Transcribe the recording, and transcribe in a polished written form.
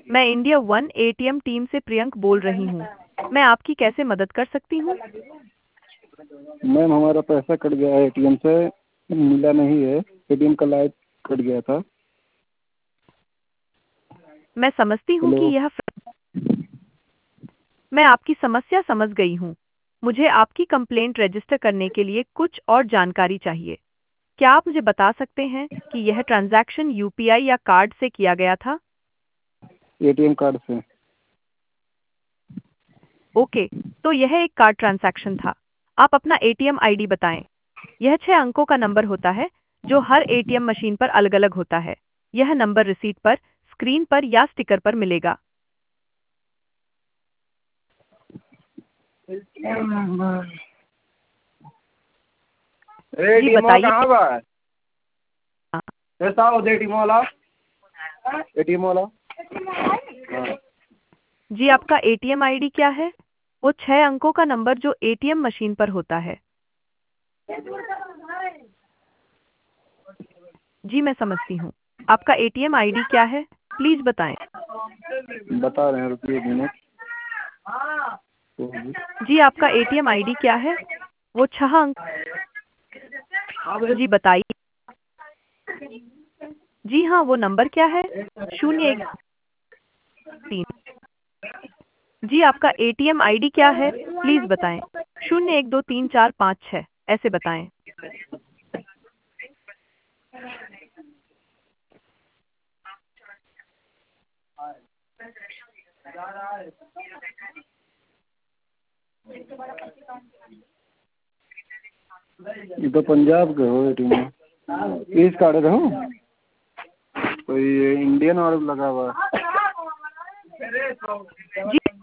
मैं India one ATM team से प्रियंक बोल रही हूँ। मैं आपकी कैसे मदद कर सकती हूँ? मैम हमारा पैसा कट गया है एटीएम से, मिला नहीं है। एटीएम का लाइट कट गया था। मैं समझती हूँ कि हेलो। मैं आपकी समस्या समझ गई हूँ। मुझे आपकी कंप्लेंट रजिस्टर करने के लिए कुछ और जानकारी चाहिए। क्या आप मुझे बता सकते हैं कि यह ट्रांजैक्शन यूपीआई या कार्ड से किया गया था? एटीएम कार्ड से। ओके, तो यह एक कार्ड ट्रांजैक्शन था। आप अपना एटीएम आईडी बताएं। यह 6 अंकों का नंबर होता है जो हर एटीएम मशीन पर अलग-अलग होता है। यह नंबर रिसीट पर, स्क्रीन पर या स्टिकर पर मिलेगा। जी एटीएम बताइए। कहाँ बा? कैसा हो एटीएम वाला? एटीएम वाला? हाँ। जी आपका एटीएम आईडी क्या है? वो 6 अंकों का नंबर जो एटीएम मशीन पर होता है। जी मैं समझती हूँ। आपका एटीएम आईडी क्या है? प्लीज बताएं। बता रहे हैं, रुकिए एक मिनट। जी आपका एटीएम आईडी क्या है? वो 6 अंक। जी बताइए। जी हाँ, वो नंबर क्या है? 013। जी आपका एटीएम आईडी क्या है? प्लीज बताएं। 0123456 ऐसे बताएं। ये तो पंजाब के हो एटीएम। किस कार्ड रहो? कोई इंडियन और लगा हुआ। जी